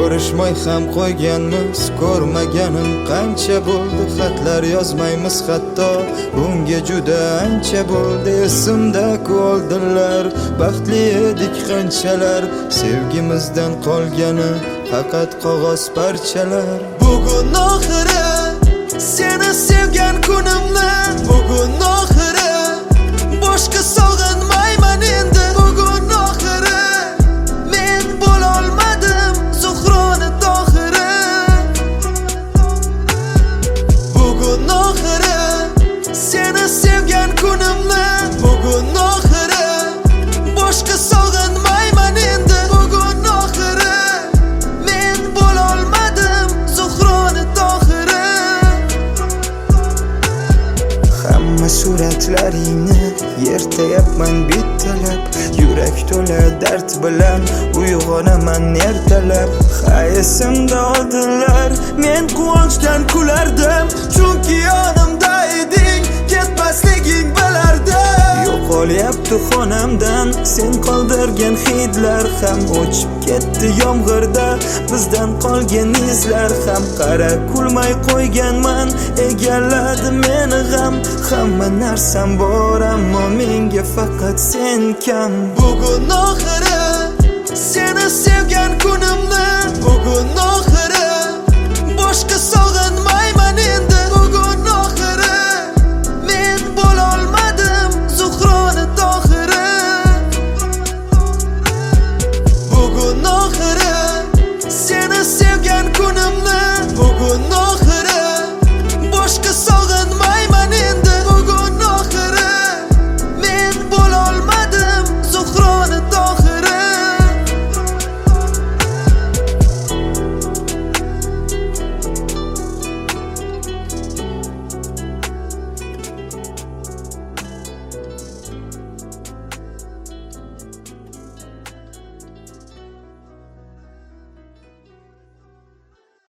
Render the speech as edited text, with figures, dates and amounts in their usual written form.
ko'rishmay ham qo'yganmiz. Ko'rmaganim qancha bo'ldi, xatlar yozmaymiz hatto. Bunga juda ancha bo'ldi, esimda-ku oldinlar. Baxtli edik qanchalar, sevgimizdan qolgani faqat qog'oz parchalar. Bugun oxiri seni sevgan kunimni, bugun oxiri boshqa sog'inmayman endi. Bugun oxiri men bo'lolmadim Zuhroni Tohiri. Bugun oxiri seni sevgan kunimni, bugun oxiri boshqa sog'inmayman endi. Bugun oxiri men bo'lolmadim Zuhroni Tohiri. Hamma suratlaringni yirtayapman bittalab, yurak to'la dard bilan uyg'onaman ertalab. Ha, esimda oldinlar, men quvonchdan kulardim, chunki yonimda eding, ketmasliging bilardim. Yo'qolyapti xonamdan sen qoldirgan hidlar, ham o'chib ketdi yomg'irda bizdan qolgan izlar. Ham qara kulmay qo'yganman, egalladi meni g'am. Hamma narsam bor, ammo menga faqat sen kam. Bugun oxiri